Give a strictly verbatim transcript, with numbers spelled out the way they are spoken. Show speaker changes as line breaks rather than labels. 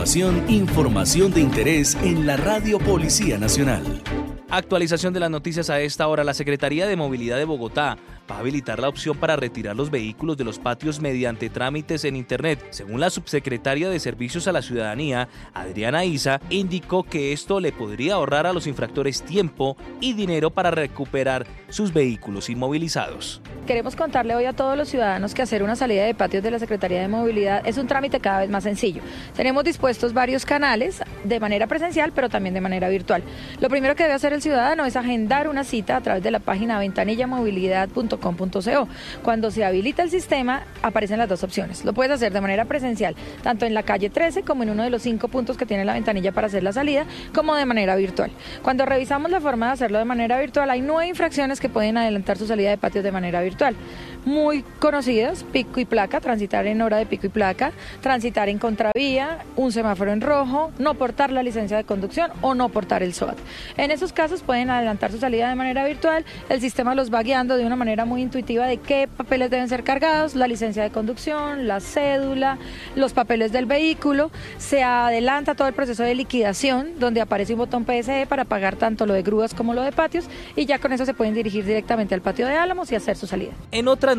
Información de interés en la Radio Policía Nacional.
Actualización de las noticias a esta hora. La Secretaría de Movilidad de Bogotá va a habilitar la opción para retirar los vehículos de los patios mediante trámites en Internet. Según la subsecretaria de Servicios a la Ciudadanía, Adriana Isa, indicó que esto le podría ahorrar a los infractores tiempo y dinero para recuperar sus vehículos inmovilizados.
Queremos contarle hoy a todos los ciudadanos que hacer una salida de patios de la Secretaría de Movilidad es un trámite cada vez más sencillo. Tenemos dispuestos varios canales de manera presencial, pero también de manera virtual. Lo primero que debe hacer el ciudadano es agendar una cita a través de la página ventanilla movilidad punto com punto co. Cuando se habilita el sistema, aparecen las dos opciones. Lo puedes hacer de manera presencial, tanto en la calle trece como en uno de los cinco puntos que tiene la ventanilla para hacer la salida, como de manera virtual. Cuando revisamos la forma de hacerlo de manera virtual, hay nueve infracciones que pueden adelantar su salida de patios de manera virtual. Muy conocidas: pico y placa, transitar en hora de pico y placa, transitar en contravía, un semáforo en rojo, no portar la licencia de conducción o no portar el SOAT. En esos casos pueden adelantar su salida de manera virtual. El sistema los va guiando de una manera muy intuitiva de qué papeles deben ser cargados: la licencia de conducción, la cédula, los papeles del vehículo. Se adelanta todo el proceso de liquidación, donde aparece un botón P S E para pagar tanto lo de grúas como lo de patios, y ya con eso se pueden dirigir directamente al patio de Álamos y hacer su salida.
En otra